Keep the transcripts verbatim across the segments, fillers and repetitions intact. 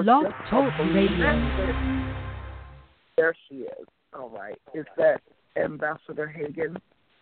was Blog just Talk a Radio. blessing. There she is. All right. Is that Ambassador Hagan?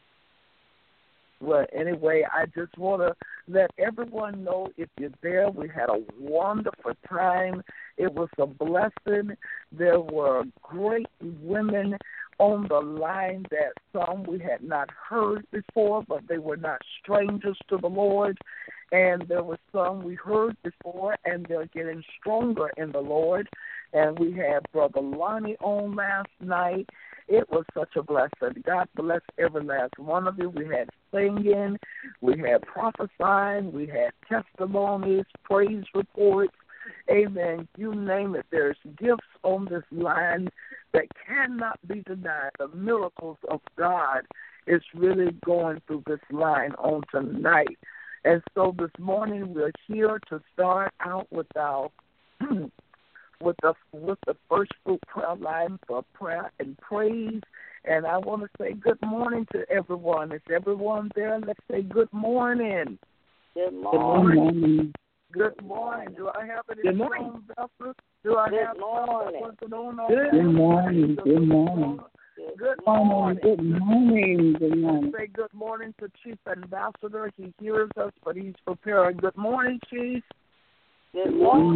Well, anyway, I just want to let everyone know if you're there, we had a wonderful time. It was a blessing. There were great women on the line that some we had not heard before, but they were not strangers to the Lord. And there were some we heard before, and they're getting stronger in the Lord. And we had Brother Lonnie on last night. It was such a blessing. God bless every last one of you. We had singing, we had prophesying, we had testimonies, praise reports. Amen. You name it. There's gifts on this line that cannot be denied. The miracles of God is really going through this line on tonight. And so this morning we're here to start out with our with the with the first fruit prayer line for prayer and praise. And I want to say good morning to everyone. Is everyone there? Let's say good morning. Good morning. Good morning. Do I have any Good morning. songs, Doctor? Do I Good have morning. something on? Good morning. Good morning. Good morning. Good morning. Good morning. Say good morning to Chief Ambassador. He hears us, but he's preparing. Good morning, Chief. Good morning.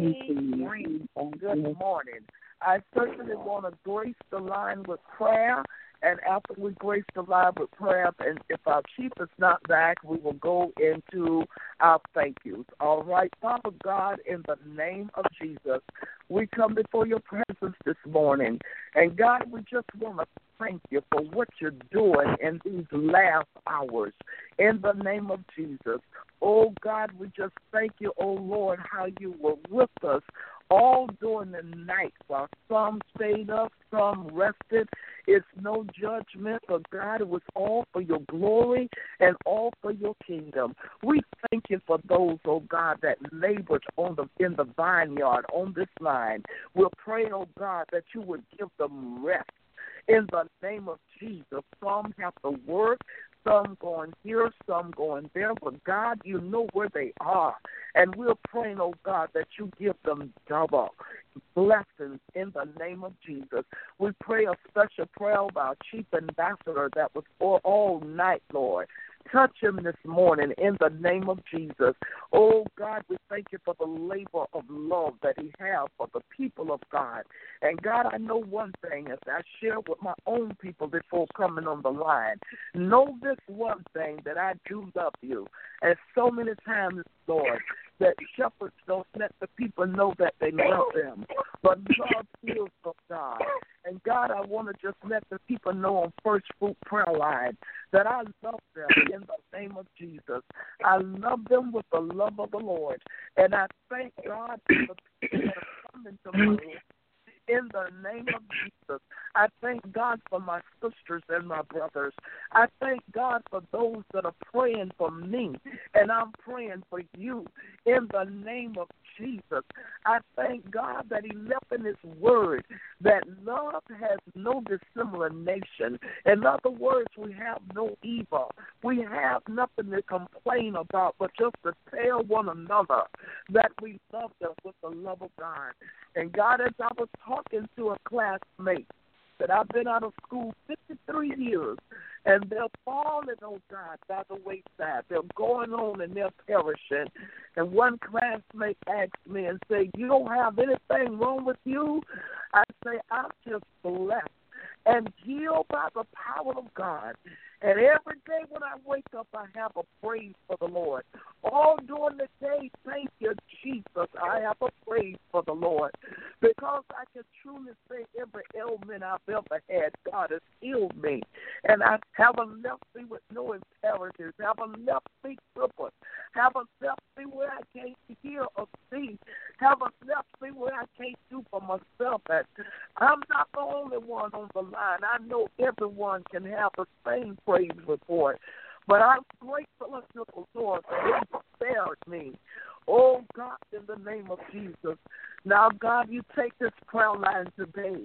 morning. Good morning. I certainly want to grace the line with prayer, and after we grace the line with prayer, and if our chief is not back, we will go into our thank yous. All right, Father God, in the name of Jesus, we come before your presence this morning, and God, we just want to thank you for what you're doing in these last hours. In the name of Jesus. Oh, God, we just thank you, oh, Lord, how you were with us all during the night while some stayed up, some rested. It's no judgment, but God, it was all for your glory and all for your kingdom. We thank you for those, oh God, that labored on the in the vineyard on this line. We'll pray, oh God, that you would give them rest. In the name of Jesus, some have to work, some going here, some going there, but God, you know where they are. And we're praying, oh God, that you give them double blessings in the name of Jesus. We pray a special prayer of our chief ambassador that was for all night, Lord. Touch him this morning in the name of Jesus. Oh, God, we thank you for the labor of love that he has for the people of God. And, God, I know one thing as I share with my own people before coming on the line. Know this one thing, that I do love you. And so many times, Lord, that shepherds don't let the people know that they love them. But love is of God. And, God, I want to just let the people know on First Fruit Prayer Line that I love them in the name of Jesus. I love them with the love of the Lord. And I thank God for the people that are coming to my life. In the name of Jesus, I thank God for my sisters and my brothers. I thank God for those that are praying for me, and I'm praying for you. In the name of Jesus, I thank God that he left in his word that love has no dissimulation. In other words, we have no evil. We have nothing to complain about, but just to tell one another that we love them with the love of God. And God, as I was talking to a classmate, that I've been out of school fifty-three years, and they're falling, oh God, by the wayside. They're going on and they're perishing. And one classmate asked me and said, you don't have anything wrong with you? I say, I'm just blessed and healed by the power of God. And every day when I wake up, I have a praise for the Lord. All during the day, thank you, Jesus, I have a praise for the Lord. Because I can truly say every ailment I've ever had, God has healed me. And I haven't left me with no imperative. Haven't left me crippled. Haven't left me where I can't hear or see. Haven't left me where I can't do for myself. And I'm not the only one on the line. I know everyone can have the same praise report. But I'm grateful unto the Lord for he spared me. Oh, God, in the name of Jesus. Now, God, you take this prayer line today,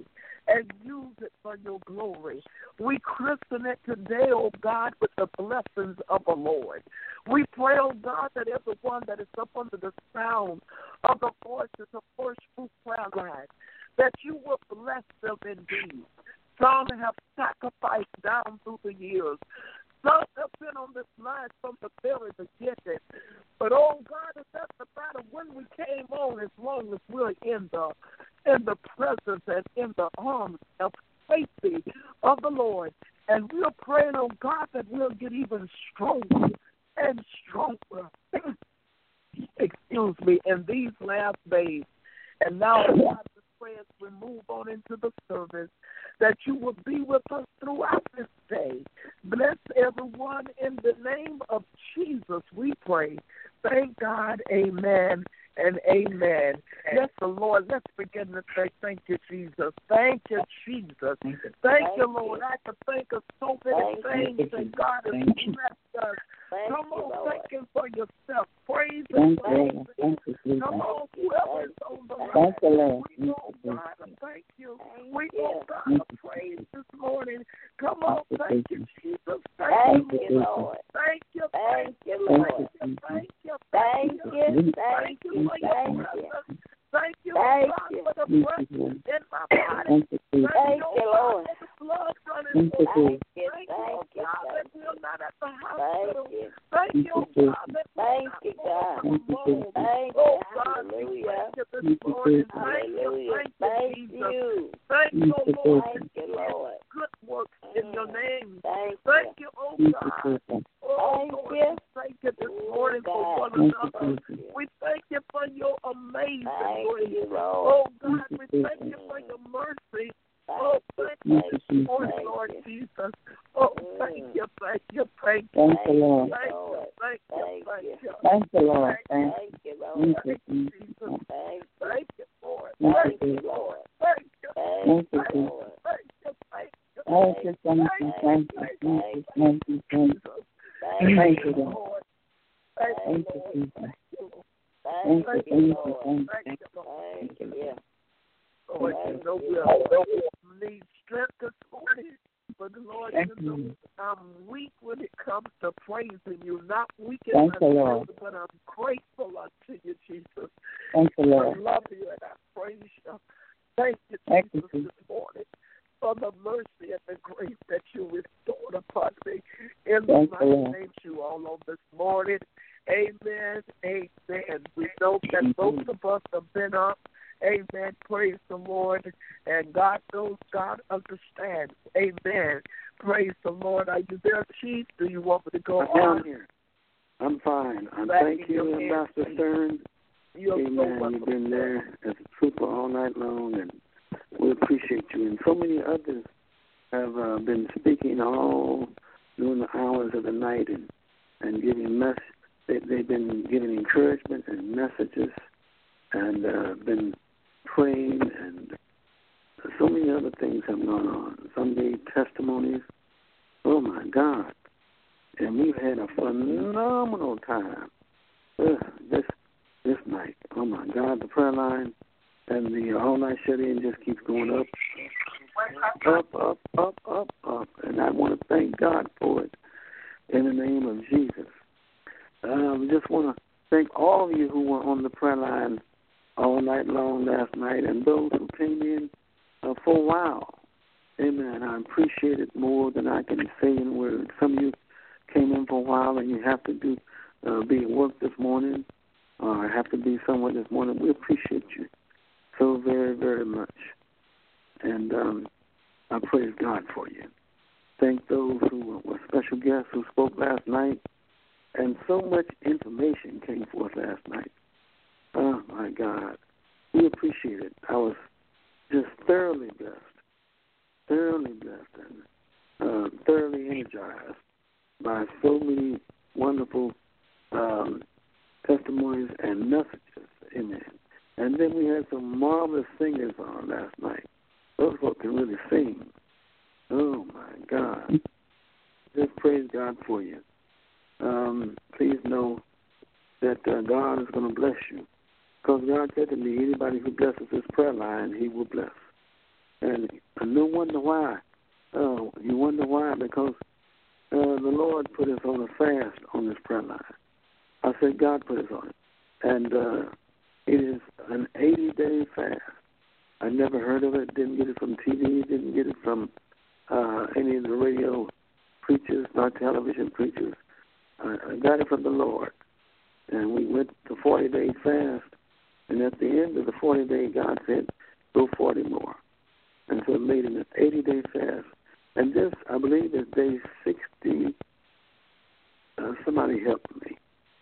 and use it for your glory. We christen it today, oh God, with the blessings of the Lord. We pray, oh God, that everyone that is up under the sound of the voices of First Fruit Prayer Line, that you will bless them indeed. Some have sacrificed down through the years. Some have been on this line from the very beginning. But, oh God, it doesn't matter when we came on as long as we're in the, in the presence and in the arms of safety of the Lord. And we're praying, oh God, that we'll get even stronger and stronger, excuse me, in these last days. And now, God, the prayers we move on into the service, that you will be with us throughout this day. Bless everyone in the name of Jesus, we pray. Thank God, amen and amen. Yes, the Lord, let's begin to say thank you, Jesus. Thank you, Jesus. Thank you, Lord. I can think of so many things that God has blessed us. Come on, thank Him for yourself. Praise Him. Come on, whoever is on the line. We know God, thank you. We know God, praise this morning. Come on, thank you, Jesus. Thank you, Lord. Thank you, thank you, Lord. Thank you, thank you, thank you for your presence. Thank you, Lord God, for the breath in my body. Thank you, Lord. For the blood running through. Thank you, Lord God, that we're not at the hospital. Thank you, God, that we're not on the road. Thank you, hallelujah. Thank you this morning. Thank you, thank you, Jesus. Thank you, Lord. Thank you, Lord. Good work in your name. Thank you, oh God. Oh, Lord, we thank you this morning for one another. We thank you for your amazing grace. Oh, God, we thank you for your mercy. Oh, thank you this morning, Lord Jesus. Oh, thank you, thank you, thank you. Thank you, Lord. Thank you, thank you, thank you. Thank you, Lord. Thank you, Lord. Thank you, Jesus. Thank you, Lord. Thank you, Lord. Thank you. Thank you, Jesus. Thank you, thank you. Thank you, thank you, thank you, thank you, thank you, thank you. Thank you, Lord. Thank you, Jesus. Thank you, thank you, thank you, thank you. Thank you. Lord, you know we need strength this morning, but Lord, you know I'm weak when it comes to praising you. Not weak in my spirit, but I'm grateful unto you, Jesus. Thank you, Lord. I love you and I praise you. Thank you, Jesus, this morning for the mercy and the grace that you restored upon me. In the mighty name you all on this morning. Amen. Amen. We know that both of us have been up. Amen. Praise the Lord. And God knows, God understands. Amen. Praise the Lord. Are you there, Chief? Do you want me to go on? I'm here. I'm fine. I'm thank you, Ambassador Stern. You're Amen. so You've been there as a trooper all night long, and we appreciate you. And so many others have uh, been speaking all during the hours of the night and, and giving mess. They, they've been giving encouragement and messages and uh, been praying, and so many other things have gone on. Some gave testimonies. Oh, my God. And we've had a phenomenal time uh, this this night. Oh, my God, the prayer line and the all-night shut-in just keeps going up, up, up, up, up, up. And I want to thank God for it in the name of Jesus. I um, just want to thank all of you who were on the prayer line all night long last night, and those who came in uh, for a while. Amen. I appreciate it more than I can say in words. Some of you came in for a while, and you have to do uh, be at work this morning, or have to be somewhere this morning. We appreciate you so very, very much. And um, I praise God for you. Thank those who were special guests who spoke last night. And so much information came forth last night. Oh, my God. We appreciate it. I was just thoroughly blessed, thoroughly blessed, and uh, thoroughly energized by so many wonderful um, testimonies and messages. Amen. And then we had some marvelous singers on last night. Those folks can really sing. Oh, my God. Just praise God for you. Um, please know that uh, God is going to bless you. Because God said to me, anybody who blesses this prayer line, he will bless. And no wonder why. Oh, you wonder why? Because uh, the Lord put us on a fast on this prayer line. I said God put us on it. And uh, it is an eighty-day fast. I never heard of it. Didn't get it from T V. Didn't get it from uh, any of the radio preachers, not television preachers. I, I got it from the Lord. And we went to forty-day fast. And at the end of the forty day, God said, go forty more. And so it made it an eighty-day fast. And this, I believe, is day sixty. Uh, somebody help me.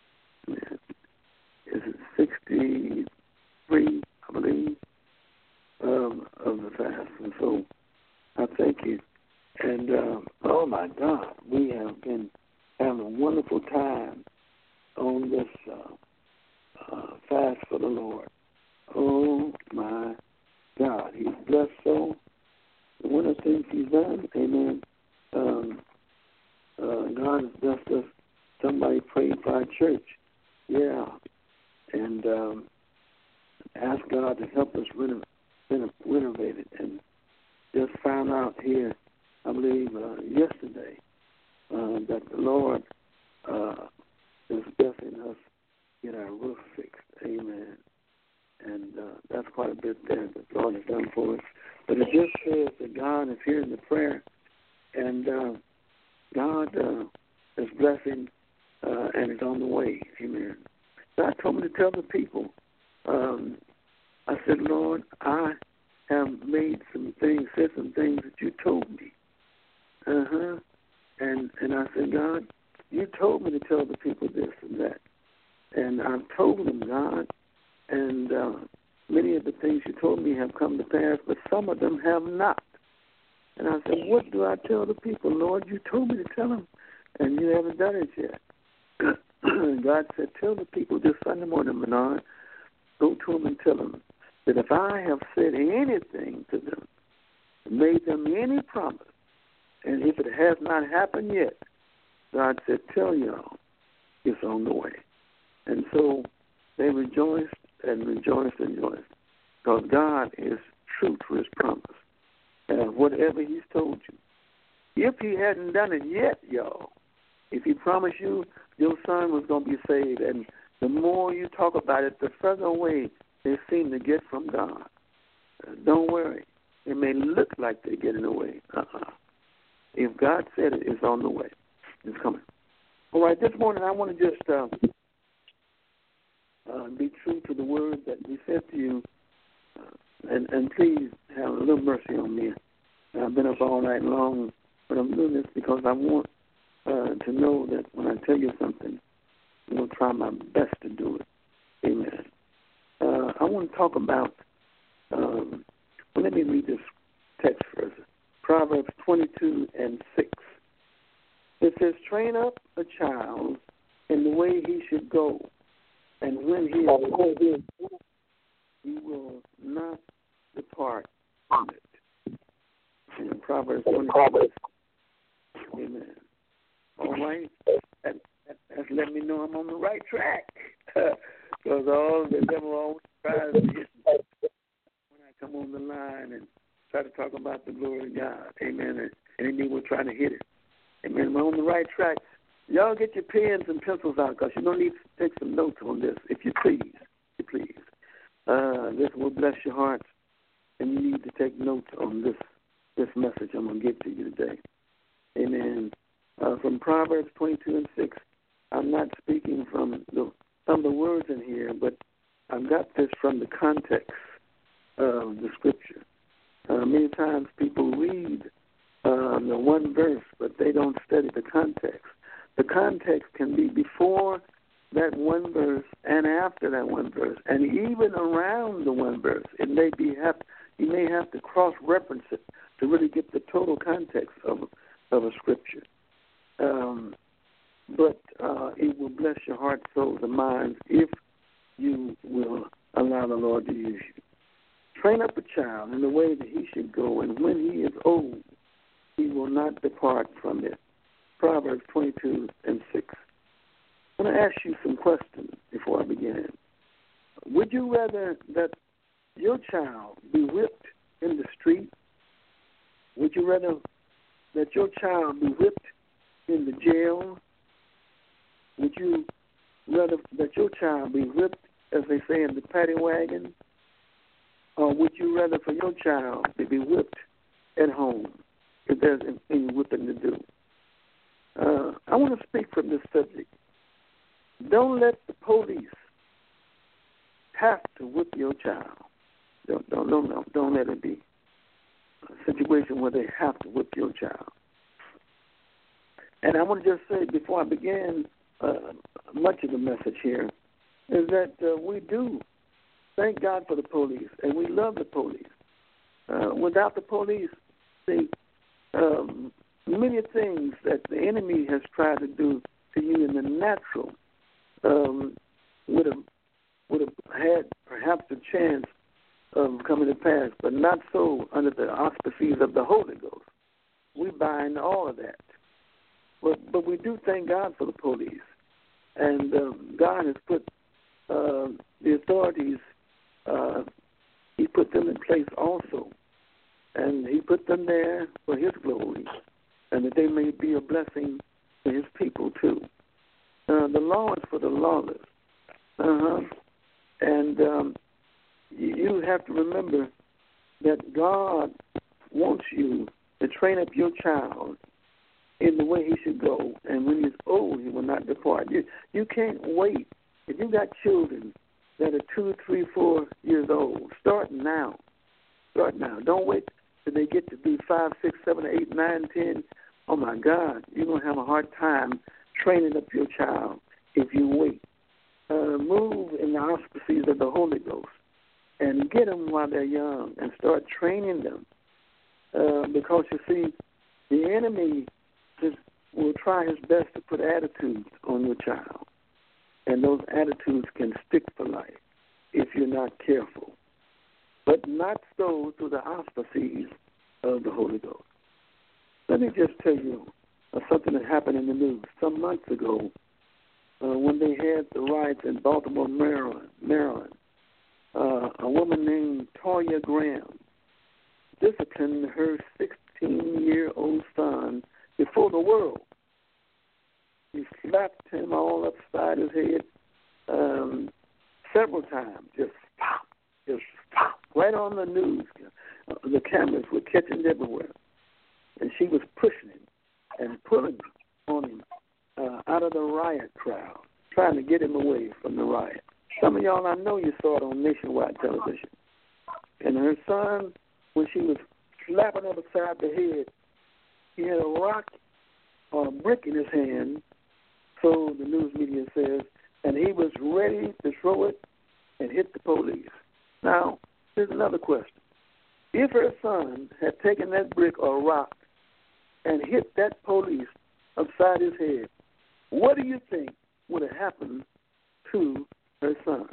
Is it sixty-three, I believe, um, of the fast? And so I thank you. And, uh, oh, my God, we have been having a wonderful time on this uh, uh, fast for the Lord. Oh, my God, he's blessed so. One of the things he's done, amen, um, uh, God has blessed us. Somebody prayed for our church. Yeah. And um, asked God to help us renov- renov- renovate it. And just found out here, I believe, uh, yesterday, uh, that the Lord uh, is blessing us get our roof fixed. Amen. And uh, that's quite a bit there that the Lord has done for us. But it just says that God is hearing the prayer, and uh, God uh, is blessing uh, and is on the way. Amen. God told me to tell the people, um, I said, Lord, I have made some things, said some things that you told me. Uh-huh. And, and I said, God, you told me to tell the people this and that. And I've told them, God, and uh, many of the things you told me have come to pass, but some of them have not. And I said, what do I tell the people, Lord? You told me to tell them, and you haven't done it yet. God said, tell the people this Sunday morning, Bernard, go to them and tell them that if I have said anything to them, made them any promise, and if it has not happened yet, God said, tell y'all it's on the way. And so they rejoiced and rejoiced and rejoiced, because God is true to his promise. And whatever he's told you, if he hadn't done it yet, y'all, if he promised you your son was going to be saved, and the more you talk about it, the further away they seem to get from God. Uh, don't worry. It may look like they're getting away. Uh-uh. If God said it, it's on the way. It's coming. All right, this morning I want to just uh, uh, be true to the word that we said to you, uh, and, and please have a little mercy on me. I've been up all night long, but I'm doing this because I want uh, to know that when I tell you something, I'm going to try my best to do it. Amen. Uh, I want to talk about, um, well, let me read this text first. Proverbs twenty-two and six. It says, train up a child in the way he should go, and when he is old, he will not depart from it. In Proverbs twenty-two. Amen. All right. That, that, that's letting me know I'm on the right track. Because all the devil always tries to hit me when I come on the line and try to talk about the glory of God. Amen. And enemy will try to hit it. Amen. We're on the right track. Y'all get your pens and pencils out, because you're going to need to take some notes on this, if you please. If you please. Uh, this will bless your hearts, and you need to take notes on this this message I'm going to give to you today. Amen. Uh, from Proverbs twenty-two and six, I'm not speaking from the, some of the words in here, but I've got this from the context of the scripture. Uh, many times people read uh, the one verse, but they don't study the context. The context can be before that one verse and after that one verse, and even around the one verse. It may be have you may have to cross-reference it to really get the total context of of a scripture. Um, but uh, it will bless your heart, souls, and minds if you will allow the Lord to use you. Train up a child in the way that he should go, and when he is old, he will not depart from it. Proverbs twenty-two and six. I want to ask you some questions before I begin. Would you rather that your child be whipped in the street Would you rather that your child be whipped in the jail? Would you rather that your child be whipped, as they say, in the paddy wagon? Or would you rather for your child to be whipped at home if there's any whipping to do? Uh, I want to speak from this subject. Don't let the police have to whip your child. Don't, don't, don't, don't let it be a situation where they have to whip your child. And I want to just say before I begin uh, much of the message here is that uh, we do thank God for the police, and we love the police. Uh, without the police, see, um, many things that the enemy has tried to do to you in the natural um, would have would have had perhaps a chance of coming to pass, but not so under the auspices of the Holy Ghost. We bind all of that. But, but we do thank God for the police. And uh, God has put uh, the authorities, uh, he put them in place also. And he put them there for his glory, and that they may be a blessing to his people too. Uh, the law is for the lawless. Uh-huh. And um, you have to remember that God wants you to train up your child in the way he should go, and when he's old, he will not depart. You, you can't wait. If you got children that are two, three, four years old, start now. Start now. Don't wait till they get to be five, six, seven, eight, nine, ten. Oh, my God, you're going to have a hard time training up your child if you wait. Uh, move in the auspices of the Holy Ghost and get them while they're young and start training them. Uh, because, you see, the enemy just will try his best to put attitudes on your child. And those attitudes can stick for life if you're not careful. But not so through the auspices of the Holy Ghost. Let me just tell you uh, something that happened in the news some months ago uh, when they had the riots in Baltimore, Maryland. Maryland. Uh, a woman named Toya Graham disciplined her sixteen-year-old son before the world. He slapped him all upside his head um, several times, just pop, just pop, right on the news. Uh, the cameras were catching everywhere. And she was pushing him and pulling on him uh, out of the riot crowd, trying to get him away from the riot. Some of y'all, I know you saw it on nationwide television. And her son, when she was slapping him upside the head, he had a rock or a brick in his hand, so the news media says, and he was ready to throw it and hit the police. Now, here's another question. If her son had taken that brick or rock and hit that police upside his head, what do you think would have happened to her son?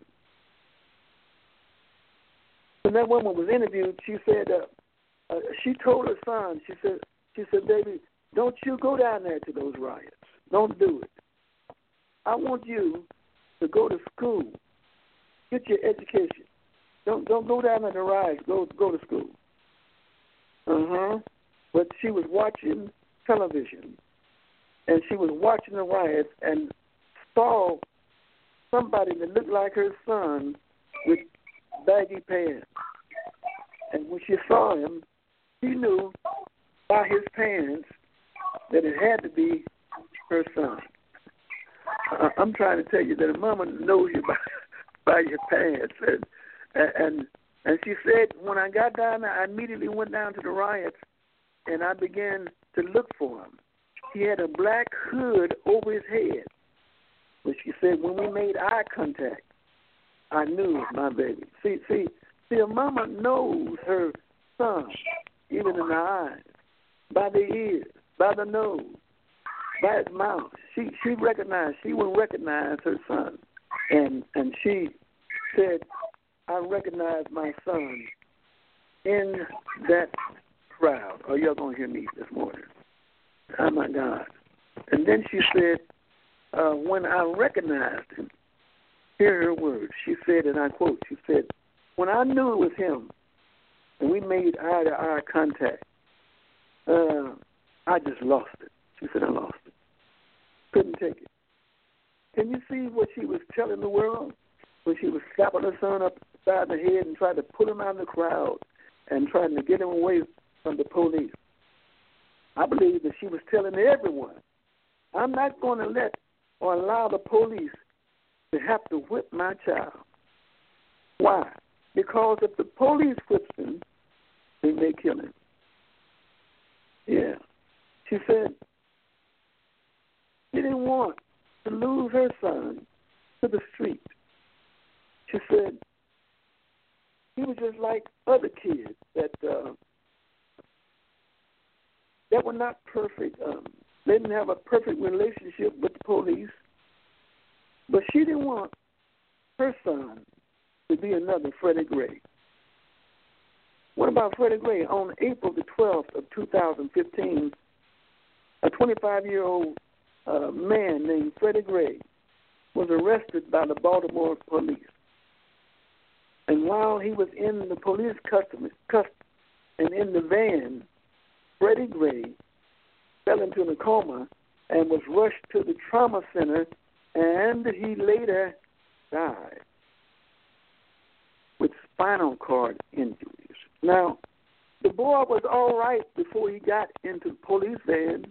When that woman was interviewed, she said, uh, uh, she told her son, she said, she said, baby, don't you go down there to those riots. Don't do it. I want you to go to school, get your education. Don't don't go down to the riots. Go go to school. Uh huh. But she was watching television, and she was watching the riots and saw somebody that looked like her son with baggy pants. And when she saw him, she knew by his pants that it had to be her son. Uh, I'm trying to tell you that a mama knows you by, by your pants. And, and and she said, when I got down there, I immediately went down to the riots, and I began to look for him. He had a black hood over his head. But she said, when we made eye contact, I knew it was my baby. See, see, see, a mama knows her son, even in the eyes, by the ears, by the nose, by his mouth. She she recognized, she would recognize her son. And and she said, I recognize my son in that crowd. Oh, y'all going to hear me this morning. Oh, my God. And then she said, uh, when I recognized him, hear her words. She said, and I quote, she said, when I knew it was him and we made eye-to-eye contact, uh, I just lost it. She said, I lost it. Couldn't take it. Can you see what she was telling the world when she was slapping her son upside the head and trying to pull him out of the crowd and trying to get him away from the police? I believe that she was telling everyone, I'm not going to let or allow the police to have to whip my child. Why? Because if the police whips him, they may kill him. Yeah. She said she didn't want to lose her son to the street. She said he was just like other kids that uh, that were not perfect. Um, they didn't have a perfect relationship with the police. But she didn't want her son to be another Freddie Gray. What about Freddie Gray? On April the twelfth of two thousand fifteen, a twenty-five-year-old uh, man named Freddie Gray was arrested by the Baltimore police. And while he was in the police custody, custody and in the van, Freddie Gray fell into a coma and was rushed to the trauma center, and he later died with spinal cord injuries. Now, the boy was all right before he got into the police van.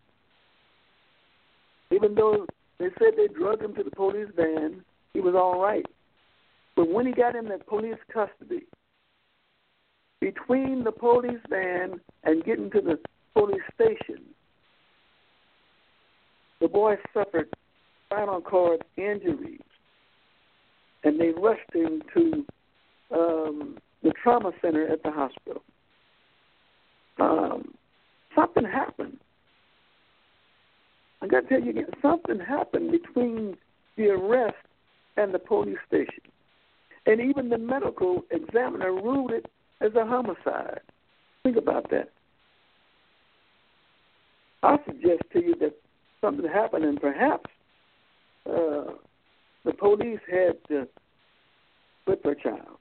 Even though they said they drugged him to the police van, he was all right. But when he got in the police custody, between the police van and getting to the police station, the boy suffered spinal cord injuries, and they rushed him to um, the trauma center at the hospital. Um, something happened. I got to tell you again, something happened between the arrest and the police station. And even the medical examiner ruled it as a homicide. Think about that. I suggest to you that something happened, and perhaps uh, the police had to whip her child.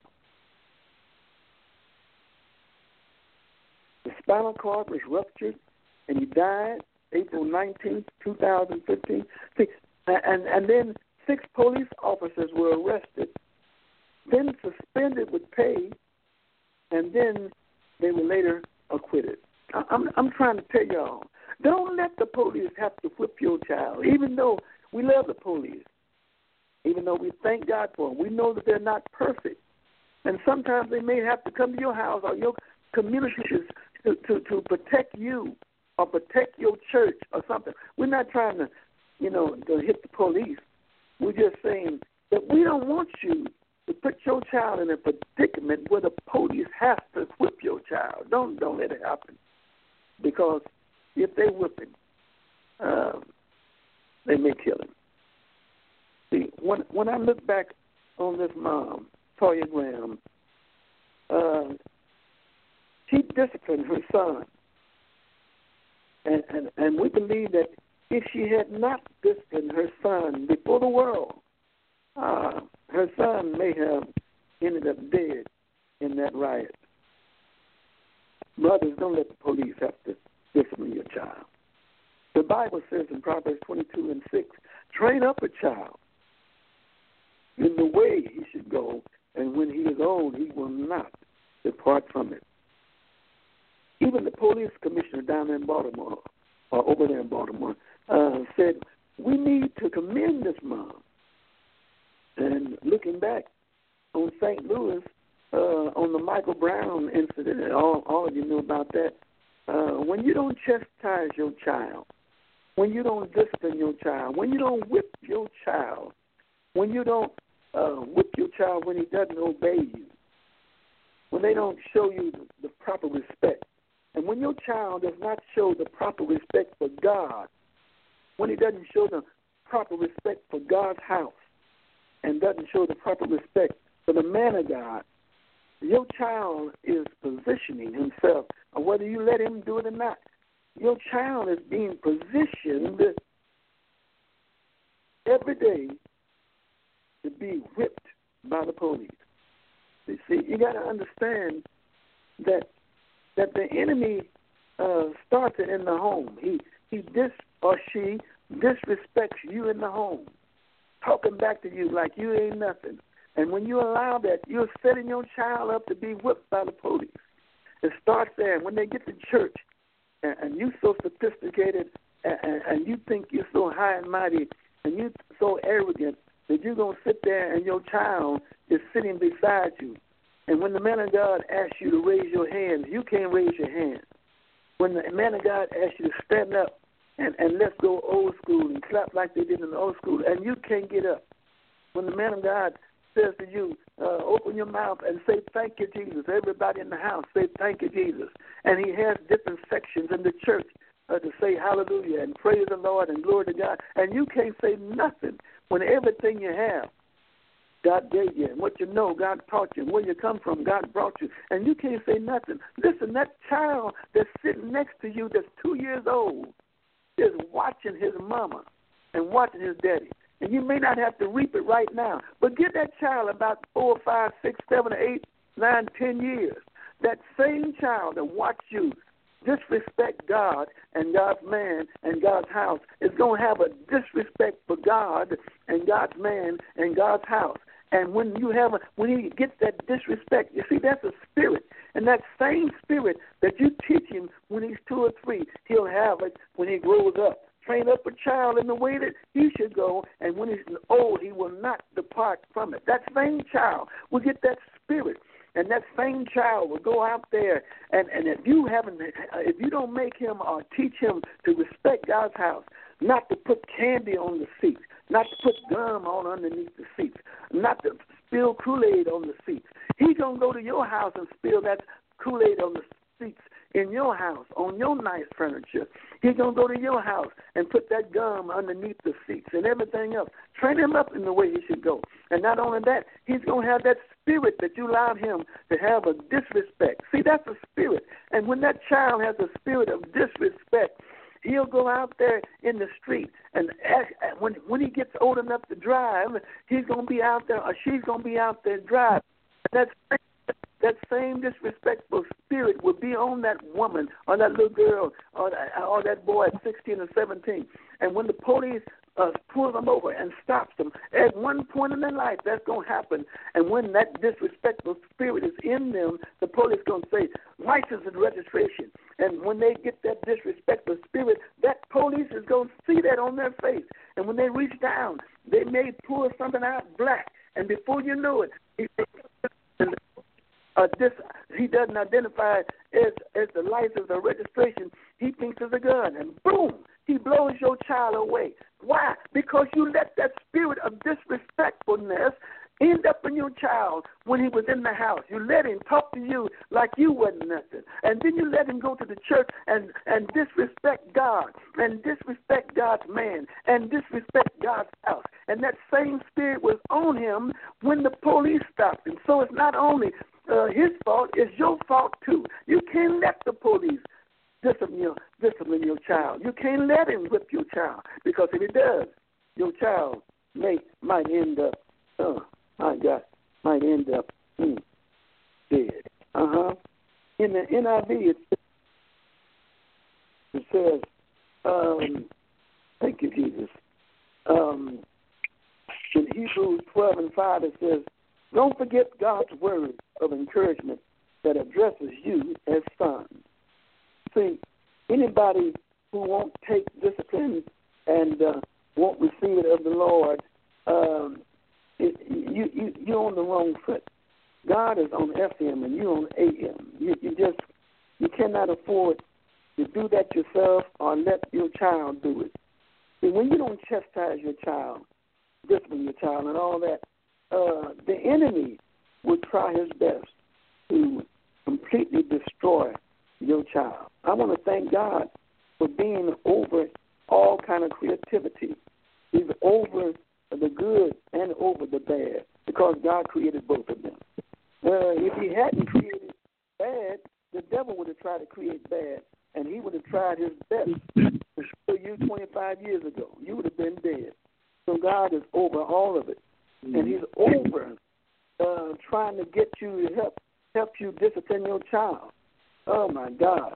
The spinal cord was ruptured, and he died April nineteenth, two thousand fifteen. See, and, and then six police officers were arrested, then suspended with pay, and then they were later acquitted. I'm, I'm trying to tell y'all, don't let the police have to whip your child, even though we love the police, even though we thank God for them. We know that they're not perfect. And sometimes they may have to come to your house or your community to, to, to protect you or protect your church or something. We're not trying to, you know, to hit the police. We're just saying that we don't want you to put your child in a predicament where the police have to whip your child. Don't don't let it happen. Because if they whip him, um, they may kill him. See, when when I look back on this mom, Toya Graham, uh, she disciplined her son. And, and, and we believe that if she had not disciplined her son before the world, uh, her son may have ended up dead in that riot. Brothers, don't let the police have to discipline your child. The Bible says in Proverbs twenty-two and six, train up a child in the way he should go, and when he is old, he will not depart from it. Even the police commissioner down there in Baltimore, or over there in Baltimore, uh, said, we need to commend this mom. And looking back on Saint Louis, uh, on the Michael Brown incident, all, all of you know about that, uh, when you don't chastise your child, when you don't discipline your child, when you don't whip your child, when you don't uh, whip your child when he doesn't obey you, when they don't show you the, the proper respect, and when your child does not show the proper respect for God, when he doesn't show the proper respect for God's house, and doesn't show the proper respect for the man of God, your child is positioning himself, or whether you let him do it or not, your child is being positioned every day to be whipped by the police. You see, you got to understand that that the enemy uh, starts it in the home. He he dis or she disrespects you in the home, talking back to you like you ain't nothing. And when you allow that, you're setting your child up to be whipped by the police. It starts there. And when they get to church, and, and you so sophisticated, and, and, and you think you're so high and mighty, and you so arrogant that you're going to sit there and your child is sitting beside you. And when the man of God asks you to raise your hands, you can't raise your hand. When the man of God asks you to stand up and, and let's go old school and clap like they did in the old school, and you can't get up. When the man of God says to you, uh, open your mouth and say, thank you, Jesus. Everybody in the house say, thank you, Jesus. And he has different sections in the church uh, to say hallelujah and praise the Lord and glory to God. And you can't say nothing when everything you have, God gave you. And what you know, God taught you. And where you come from, God brought you. And you can't say nothing. Listen, that child that's sitting next to you that's two years old is watching his mama and watching his daddy. And you may not have to reap it right now, but give that child about four, five, six, seven, eight, nine, ten years. That same child that watched you disrespect God and God's man and God's house is going to have a disrespect for God and God's man and God's house. And when you have a, when he gets that disrespect, you see, that's a spirit. And that same spirit that you teach him when he's two or three, he'll have it when he grows up. Train up a child in the way that he should go, and when he's old, he will not depart from it. That same child will get that spirit, and that same child will go out there, and, and if you haven't, if you don't make him or teach him to respect God's house, not to put candy on the seats, not to put gum on underneath the seats, not to spill Kool-Aid on the seats, he's going to go to your house and spill that Kool-Aid on the seats in your house, on your nice furniture. He's going to go to your house and put that gum underneath the seats and everything else. Train him up in the way he should go. And not only that, he's going to have that spirit that you allowed him to have a disrespect. See, that's a spirit. And when that child has a spirit of disrespect, he'll go out there in the street, and ask, when when he gets old enough to drive, he's going to be out there, or she's going to be out there driving. And that's that same disrespectful spirit will be on that woman or that little girl or that, or that boy at sixteen or seventeen. And when the police uh, pull them over and stops them, at one point in their life, that's going to happen. And when that disrespectful spirit is in them, the police is going to say, license and registration. And when they get that disrespectful spirit, that police is going to see that on their face. And when they reach down, they may pull something out black. And before you know it, he Uh, this, he doesn't identify it as, as the license or registration. He thinks it's a gun, and boom, he blows your child away. Why? Because you let that spirit of disrespectfulness end up in your child when he was in the house. You let him talk to you like you wasn't nothing. And then you let him go to the church and, and disrespect God and disrespect God's man and disrespect God's house. And that same spirit was on him when the police stopped him. So it's not only Uh, his fault, is your fault too. You can't let the police discipline your, discipline your child. You can't let him whip your child, because if he does, your child may might end up, uh, my God, might end up mm, dead. Uh huh. In the N I V, it, it says, um, "Thank you, Jesus." Um, in Hebrews twelve and five, it says, "Don't forget God's word of encouragement that addresses you as sons." See, anybody who won't take discipline and uh, won't receive it of the Lord, um, it, you, you, you're on the wrong foot. God is on F M and you're on A M. You, you just you cannot afford to do that yourself or let your child do it. See, when you don't chastise your child, discipline your child and all that, uh, the enemy would try his best to completely destroy your child. I want to thank God for being over all kind of creativity. He's over the good and over the bad, because God created both of them. Uh, if he hadn't created bad, the devil would have tried to create bad, and he would have tried his best to show you twenty-five years ago. You would have been dead. So God is over all of it, and he's over Uh, trying to get you to help help you discipline your child. Oh, my God.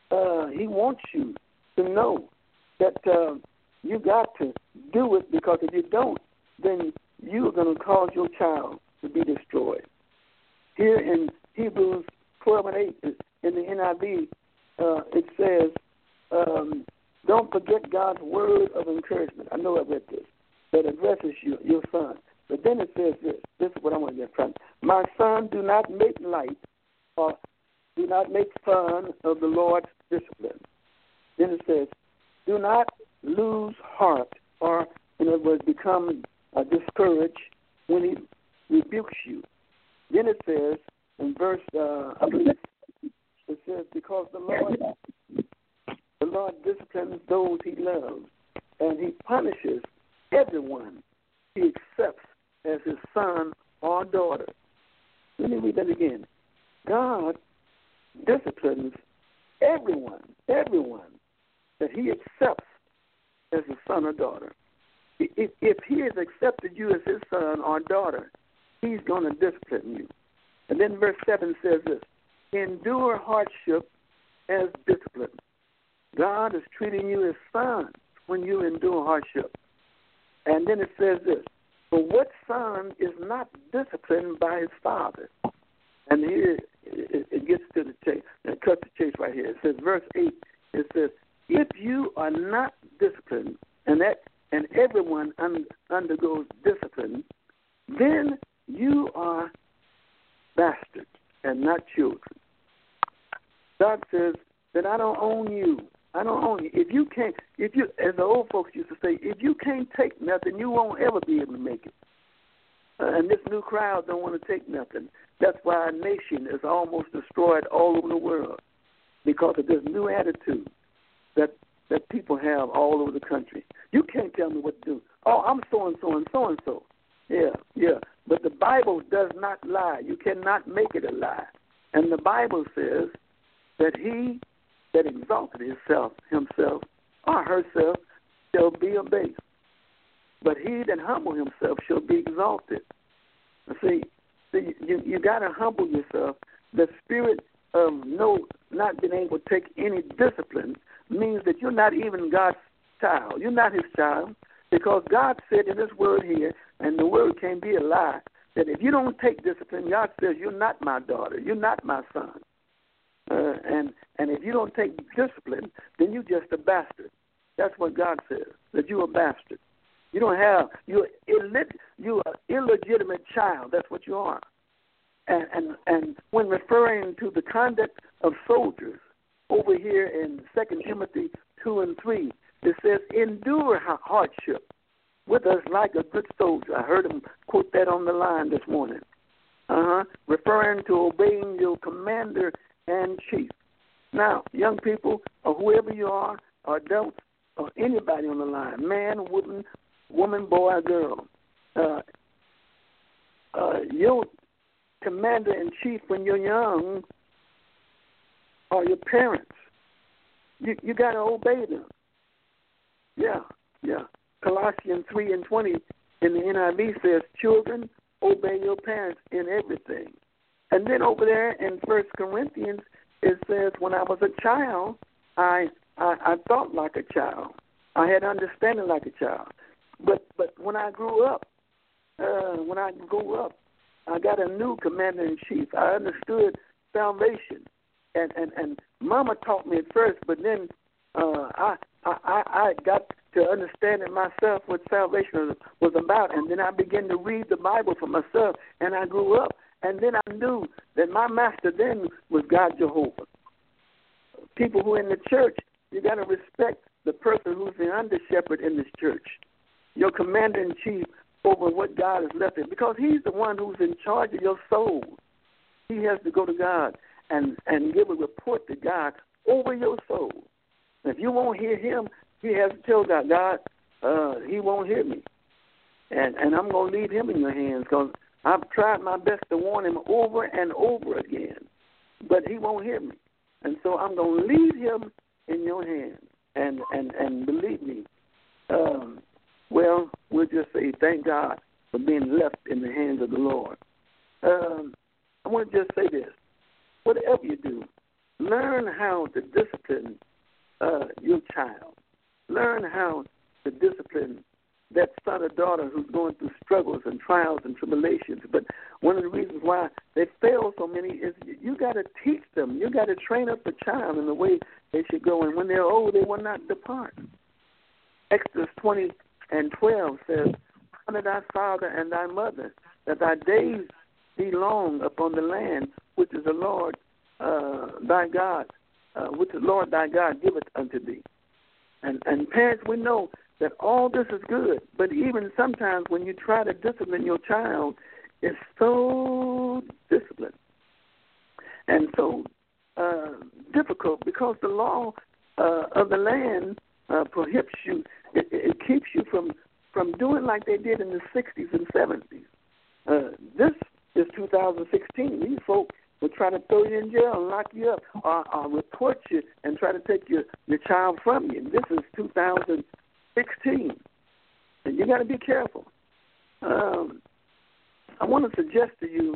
uh, he wants you to know that uh, you got to do it, because if you don't, then you are going to cause your child to be destroyed. Here in Hebrews twelve and eight, in the N I V, uh, it says, um, don't forget God's word of encouragement. I know I read this, that addresses you, your son. But then it says this. This is what I want to get from. My son, do not make light or do not make fun of the Lord's discipline. Then it says, do not lose heart, or, in other words, become uh, discouraged when he rebukes you. Then it says, in verse, uh, I believe it says, because the Lord, the Lord disciplines those he loves, and he punishes everyone he accepts as his son or daughter. Let me read that again. God disciplines everyone, everyone that he accepts as a son or daughter. If, if he has accepted you as his son or daughter, he's going to discipline you. And then verse seven says this, endure hardship as discipline. God is treating you as son when you endure hardship. And then it says this, for what son is not disciplined by his father? And here it, it gets to the chase, it cuts the chase right here. It says, verse eight, it says, if you are not disciplined, and that and everyone un, undergoes discipline, then you are bastards and not children. God says that I don't own you. I don't own you. If you can't, if you, as the old folks used to say, if you can't take nothing, you won't ever be able to make it. Uh, and this new crowd don't want to take nothing. That's why our nation is almost destroyed all over the world, because of this new attitude that that people have all over the country. You can't tell me what to do. Oh, I'm so and so and so and so. Yeah, yeah. But the Bible does not lie. You cannot make it a lie. And the Bible says that he that exalted himself, himself or herself shall be abased. But he that humbled himself shall be exalted. See, see you, you got to humble yourself. The spirit of no, not being able to take any discipline means that you're not even God's child. You're not his child, because God said in his word here, and the word can't be a lie, that if you don't take discipline, God says you're not my daughter, you're not my son. Uh, and and if you don't take discipline, then you're just a bastard. That's what God says, that you're a bastard. You don't have, you're, illit, you're an illegitimate child. That's what you are. And, and, and when referring to the conduct of soldiers, over here in Second Timothy two and three, it says, endure hardship with us like a good soldier. I heard him quote that on the line this morning. Uh-huh. Referring to obeying your commander and chief. Now, young people, or whoever you are, or adults, or anybody on the line, man, woman, woman, boy, girl, uh, uh, your commander in chief when you're young are your parents. You you got to obey them. Yeah, yeah. Colossians three and twenty in the N I V says, children, obey your parents in everything. And then over there in First Corinthians, it says, when I was a child, I, I I thought like a child. I had understanding like a child. But but when I grew up, uh, when I grew up, I got a new commander-in-chief. I understood salvation. And, and, and Mama taught me at first, but then uh, I, I I got to understand it myself what salvation was about. And then I began to read the Bible for myself, and I grew up. And then I knew that my master then was God Jehovah. People who are in the church, you got to respect the person who's the under-shepherd in this church, your commander-in-chief over what God has left it, because he's the one who's in charge of your soul. He has to go to God and, and give a report to God over your soul. If you won't hear him, he has to tell God, God, uh, he won't hear me. And and I'm going to leave him in your hands, because I've tried my best to warn him over and over again, but he won't hear me. And so I'm going to leave him in your hands. And, and, and believe me, um, well, we'll just say thank God for being left in the hands of the Lord. Um, I want to just say this. Whatever you do, Learn how to discipline uh, your child. Learn how to discipline that son or daughter who's going through struggles and trials and tribulations. But one of the reasons why they fail so many is you got to teach them. You got to train up the child in the way they should go. And when they're old, they will not depart. Exodus twenty and twelve says, honor thy father and thy mother, that thy days be long upon the land which is the Lord uh, thy God, uh, which the Lord thy God giveth unto thee. And, and parents, we know that all this is good, but even sometimes when you try to discipline your child, it's so disciplined and so uh, difficult because the law uh, of the land uh, prohibits you. It, it keeps you from, from doing like they did in the sixties and seventies. Uh, this is two thousand sixteen. These folks will try to throw you in jail and lock you up or, or report you and try to take your, your child from you. This is two thousand sixteen. And you got to be careful. Um, I want to suggest to you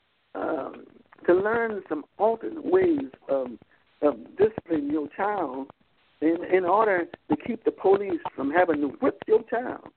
um, to learn some alternate ways of, of disciplining your child in, in order to keep the police from having to whip your child.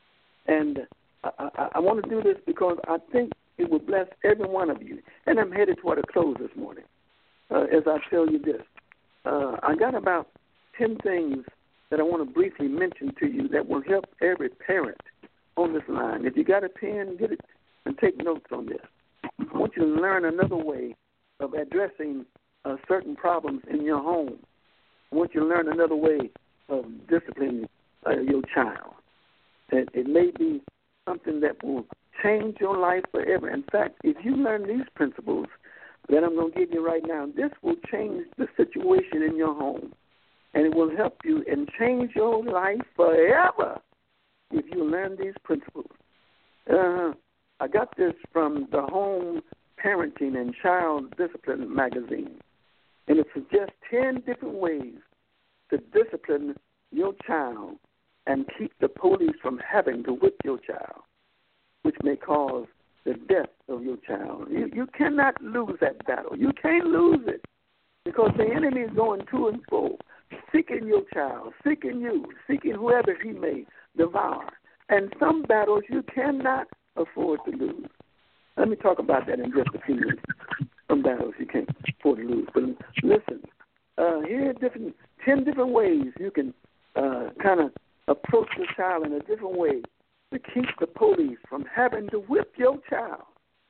And I, I, I want to do this because I think it will bless every one of you. And I'm headed toward a close this morning uh, as I tell you this. Uh, I got about ten things that I want to briefly mention to you that will help every parent on this line. If you got a pen, get it and take notes on this. I want you to learn another way of addressing uh, certain problems in your home. I want you to learn another way of disciplining uh, your child. It, it may be something that will change your life forever. In fact, if you learn these principles that I'm going to give you right now, this will change the situation in your home. And it will help you and change your life forever if you learn these principles. Uh, I got this from the Home Parenting and Child Discipline magazine. And it suggests ten different ways to discipline your child and keep the police from having to whip your child, which may cause the death of your child. You, you cannot lose that battle. You can't lose it because the enemy is going to and fro, seeking your child, seeking you, seeking whoever he may devour. And some battles you cannot afford to lose. Let me talk about that in just a few minutes. Some battles you can't afford to lose. But listen, uh, here are different, ten different ways you can uh, kind of approach your child in a different way to keep the police from having to whip your child.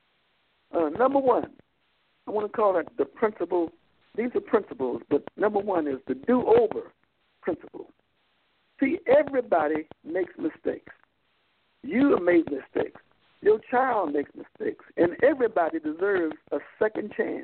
Uh, number one, I want to call it the principle. These are principles, but number one is the do-over principle. See, everybody makes mistakes. You make mistakes. Your child makes mistakes, and everybody deserves a second chance.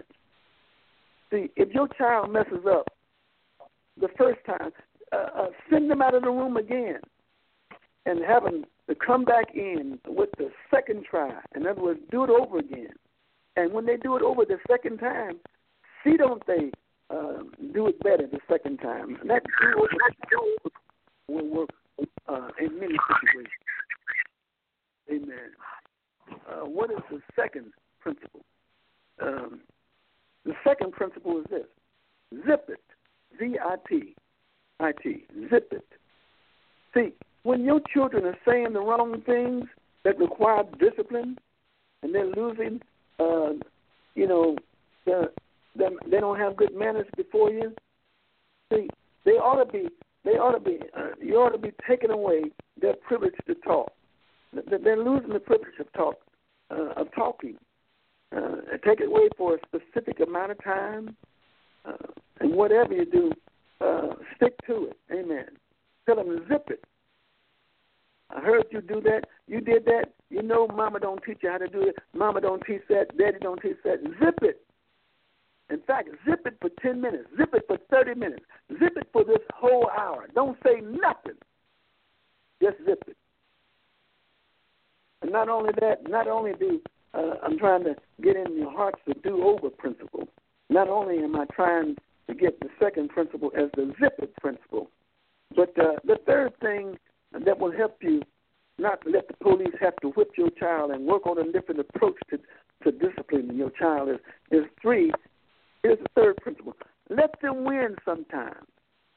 See, if your child messes up the first time, uh, uh, send them out of the room again and have them to come back in with the second try. In other words, do it over again. And when they do it over the second time, see don't they uh, do it better the second time. And that do-over will work uh, in many situations. Amen. Uh, what is the second principle? Um, the second principle is this. Zip it. Z I P I T. Zip it. See, when your children are saying the wrong things that require discipline and they're losing, uh, you know, the, the, they don't have good manners before you, see, they ought to be, they ought to be, uh, you ought to be taking away their privilege to talk. They're losing the privilege of talk, uh, of talking. Uh, take it away for a specific amount of time, uh, and whatever you do, uh, stick to it. Amen. Tell them to zip it. I heard you do that. You did that. You know Mama don't teach you how to do it. Mama don't teach that. Daddy don't teach that. Zip it. In fact, zip it for ten minutes. Zip it for thirty minutes. Zip it for this whole hour. Don't say nothing. Just zip it. And not only that, not only do uh, I'm trying to get in your hearts the do-over principle, not only am I trying to get the second principle as the zip it principle, but uh, the third thing that will help you not let the police have to whip your child and work on a different approach to, to disciplining your child is, is three. Here's the third principle. let them win sometimes.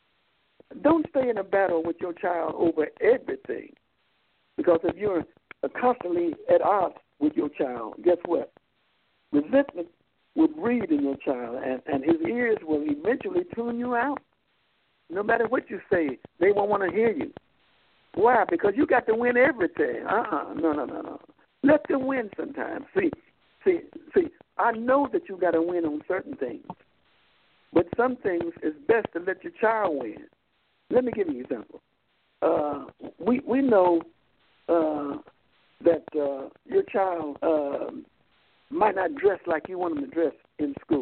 Don't stay in a battle with your child over everything. Because if you're constantly at odds with your child, guess what? Resentment will breed in your child, and, and his ears will eventually tune you out. No matter what you say, they won't want to hear you. Why? Because you got to win everything. Uh-uh. No, no, no, no. Let them win sometimes. See, see, see, I know that you got to win on certain things. But some things it's best to let your child win. Let me give you an example. Uh, we we know uh, that uh, your child uh, might not dress like you want them to dress in school.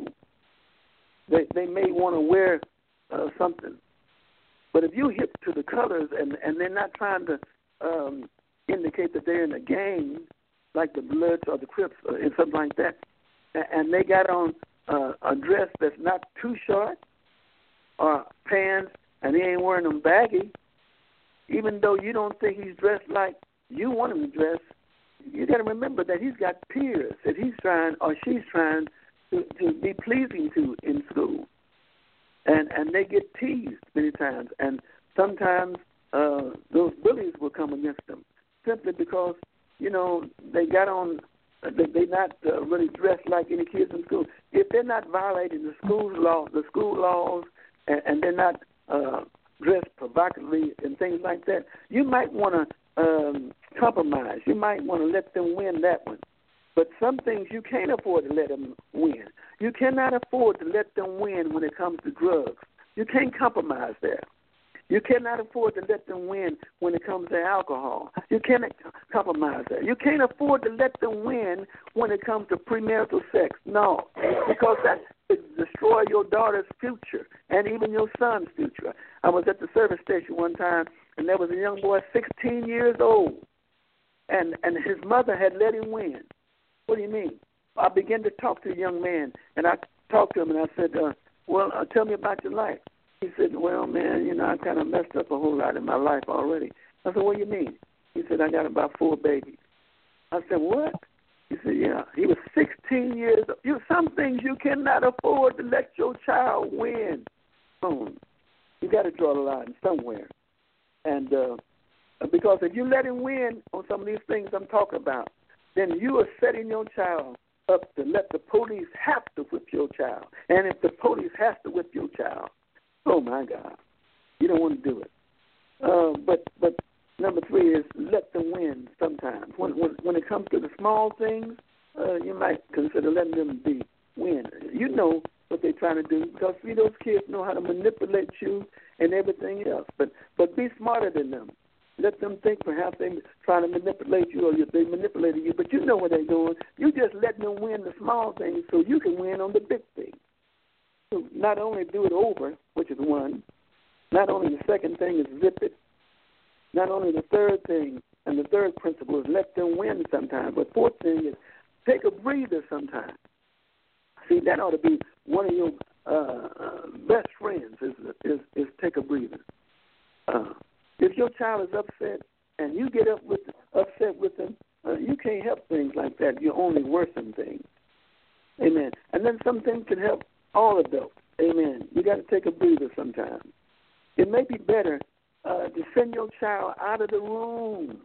They they may want to wear uh, something. But if you hip to the colors and, and they're not trying to um, indicate that they're in a gang, like the Bloods or the Crips or something like that, and they got on uh, a dress that's not too short or pants and he ain't wearing them baggy, even though you don't think he's dressed like you want him to dress, you got to remember that he's got peers that he's trying or she's trying to, to be pleasing to in school. And and they get teased many times, and sometimes uh, those bullies will come against them simply because you know they got on. They they not uh, really dressed like any kids in school. If they're not violating the school law, the school laws, and, and they're not uh, dressed provocatively and things like that, you might want to um, compromise. You might want to let them win that one. But some things you can't afford to let them win. You cannot afford to let them win when it comes to drugs. You can't compromise there. You cannot afford to let them win when it comes to alcohol. You cannot compromise there. You can't afford to let them win when it comes to premarital sex. No, because that would destroy your daughter's future and even your son's future. I was at the service station one time, and there was a young boy, sixteen years old, and, and his mother had let him win. What do you mean? I began to talk to a young man, and I talked to him, and I said, uh, well, uh, tell me about your life. He said, well, man, you know, I kind of messed up a whole lot in my life already. I said, what do you mean? He said, I got about four babies. I said, what? He said, yeah. He was sixteen years old. You, some things you cannot afford to let your child win. Oh, you got to draw the line somewhere. And uh, because if you let him win on some of these things I'm talking about, then you are setting your child up to let the police have to whip your child. And if the police has to whip your child, oh, my God, you don't want to do it. Uh, but but number three is let them win sometimes. When when, when it comes to the small things, uh, you might consider letting them be win. You know what they're trying to do because, see, those kids know how to manipulate you and everything else. But, but be smarter than them. Let them think perhaps they're trying to manipulate you or they manipulated you, but you know what they're doing. You just let them win the small things so you can win on the big things. So not only do it over, which is one, not only the second thing is zip it, not only the third thing, and the third principle is let them win sometimes, but fourth thing is take a breather sometimes. See, that ought to be one of your uh, uh, best friends is, is, is take a breather. Uh If your child is upset and you get up with upset with them, uh, you can't help things like that. You only worsen things. Amen. And then some things can help all adults. Amen. You got to take a breather sometimes. It may be better uh, to send your child out of the room,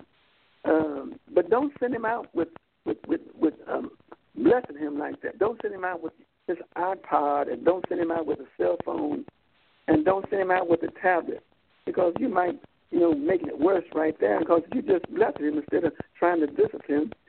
um, but don't send him out with with with, with um, blessing him like that. Don't send him out with his iPod, and don't send him out with a cell phone, and don't send him out with a tablet, because you might, you know, making it worse right there because you just blessed him instead of trying to discipline him.